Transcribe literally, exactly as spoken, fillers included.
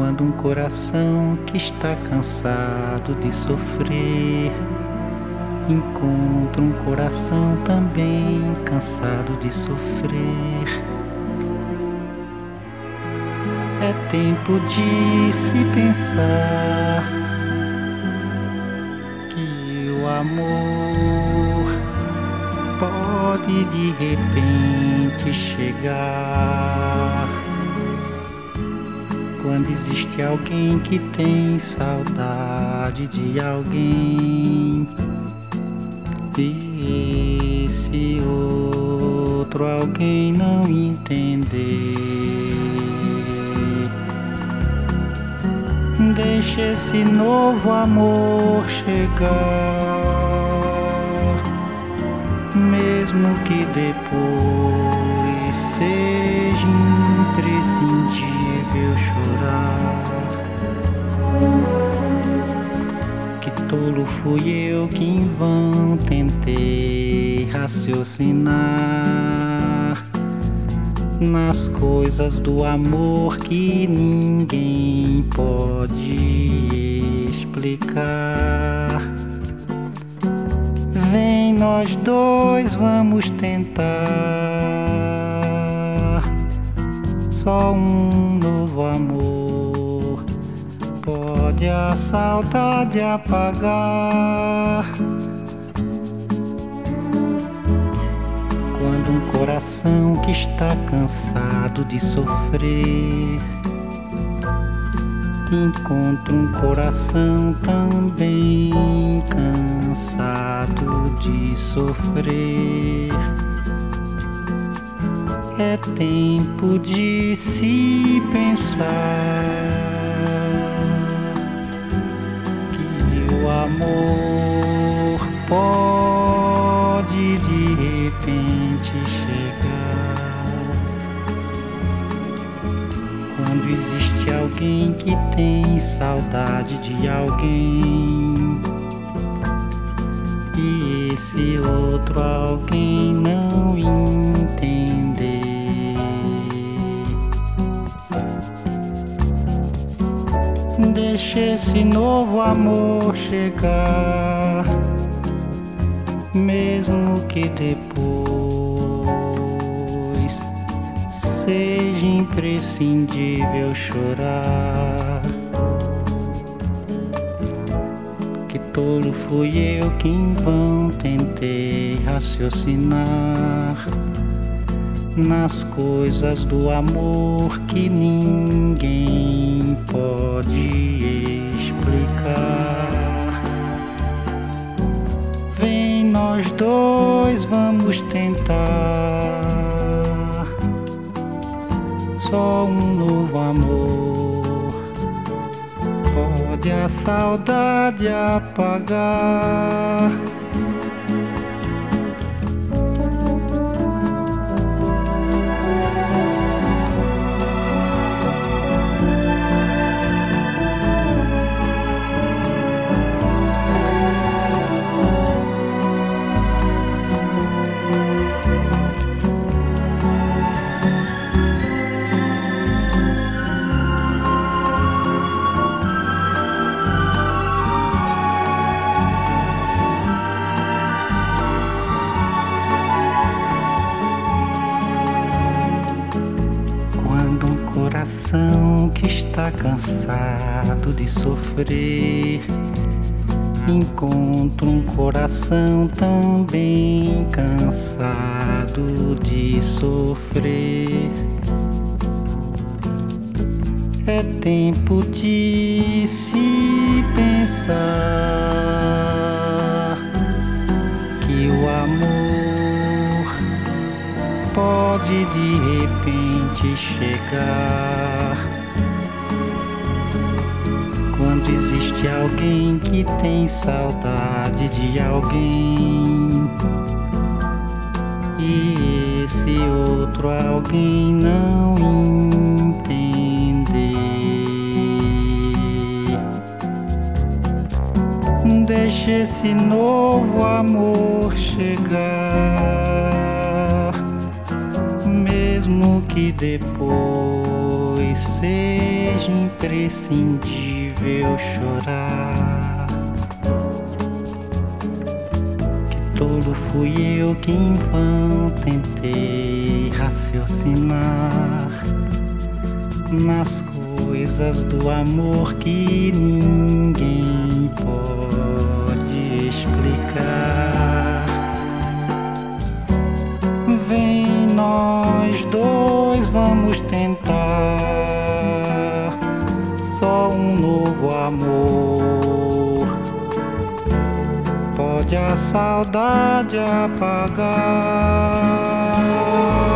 Quando um coração que está cansado de sofrer encontra um coração também cansado de sofrer, é tempo de se pensar que o amor pode de repente chegar quando existe alguém que tem saudade de alguém e esse outro alguém não entender. Deixe esse novo amor chegar, mesmo que depois seja imprescindível chorar. Que tolo fui eu que em vão tentei raciocinar nas coisas do amor que ninguém pode explicar. Vem, nós dois vamos tentar. Só um novo amor pode a saudade apagar. Quando um coração que está cansado de sofrer encontra um coração também cansado de sofrer, é tempo de se pensar que o amor pode de repente chegar quando existe alguém que tem saudade de alguém e esse outro alguém não entender. Deixe esse novo amor chegar, mesmo que depois seja imprescindível chorar. Que tolo fui eu que em vão tentei raciocinar nas coisas do amor que ninguém pode explicar. Vem, nós dois vamos tentar. Só um novo amor pode a saudade apagar. Coração que está cansado de sofrer encontra um coração também cansado de sofrer, é tempo de se pensar que o amor pode de repente chegar quando existe alguém que tem saudade de alguém e esse outro alguém não entender. Deixe esse novo amor chegar, mesmo que depois talvez seja imprescindível chorar. Que tolo fui eu que em vão tentei raciocinar nas coisas do amor que ninguém pode explicar. Vem, nós dois vamos tentar só um novo amor. Pode a saudade apagar.